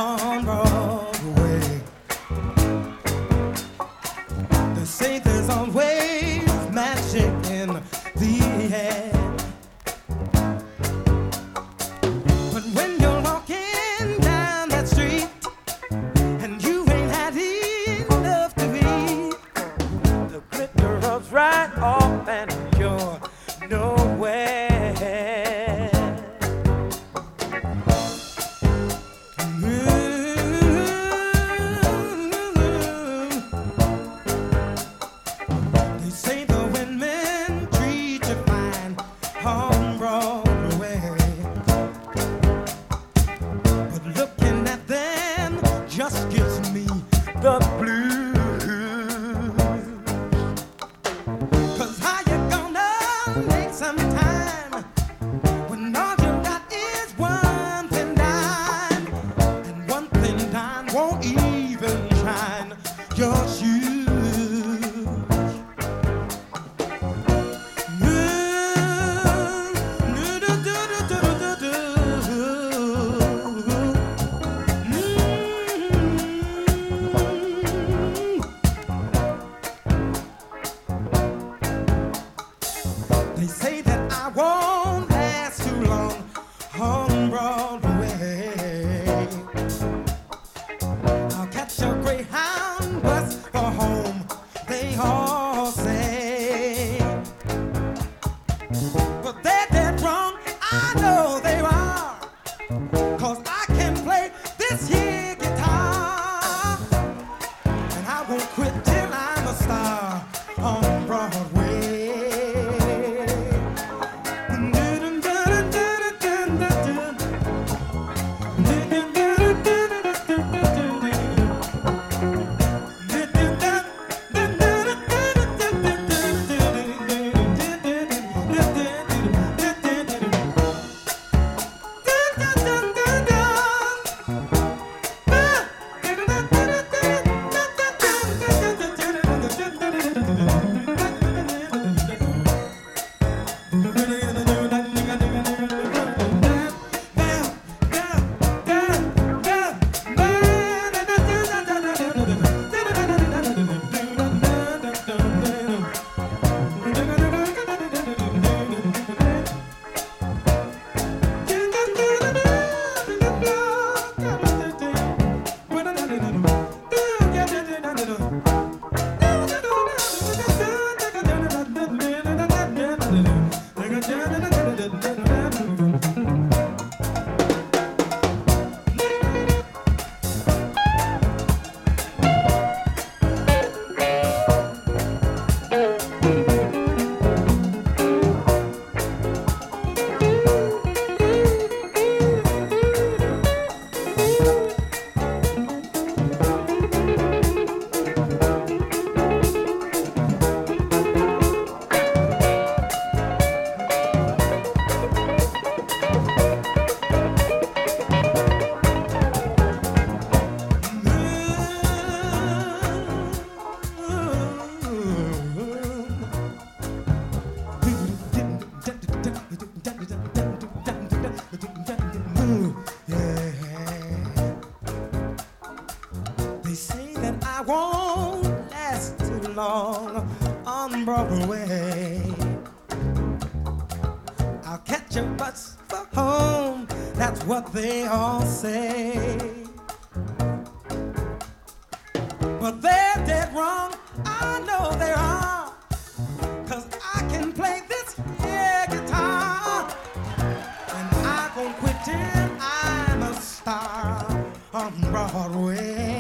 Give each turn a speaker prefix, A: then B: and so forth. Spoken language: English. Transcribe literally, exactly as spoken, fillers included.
A: on Broadway. They say there's always magic in the air. But when you're walking down that street and you ain't had enough to eat, the glitter rubs right off and you're nowhere. They say the women treat you fine on Broadway, but looking at them just gives me the blues. 'Cause how you gonna make some time when all you got is one thin dime, and one thin dime won't even shine your shoes. They say that I won't last too long on Broadway. I'll catch a Greyhound bus for home, they all say. But they're dead wrong, I know they are, 'cause I can play this here guitar, and I won't quit till I'm a star on Broadway. They say that I won't last too long on Broadway. I'll catch a bus for home, that's what they all say. But they're dead wrong, I know they are, 'cause I can play this here guitar, and I won't quit till I'm a star on Broadway.